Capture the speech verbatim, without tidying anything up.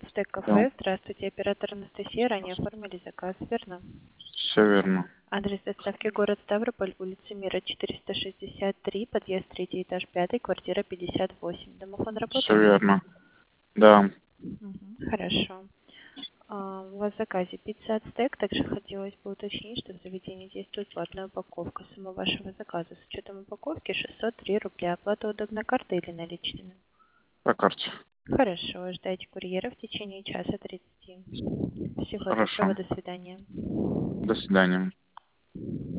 Ацтек Да, кафе. Здравствуйте, оператор Анастасия. Ранее оформили заказ, верно? все верно. Адрес доставки город Ставрополь, улица Мира, четыреста шестьдесят три, подъезд третий этаж, пятый, квартира пятьдесят восемь. Домофон Все работает? верно. Да. Мгм, хорошо. А, у вас в заказе пицца Ацтек. Также хотелось бы уточнить, что в заведении действует платная упаковка. Сумма вашего заказа с учетом упаковки шестьсот три рубля. Оплата удобна картой или наличными? По карте. Хорошо, ждайте курьера в течение часа тридцати. Всего Хорошо. доброго, до свидания. До свидания.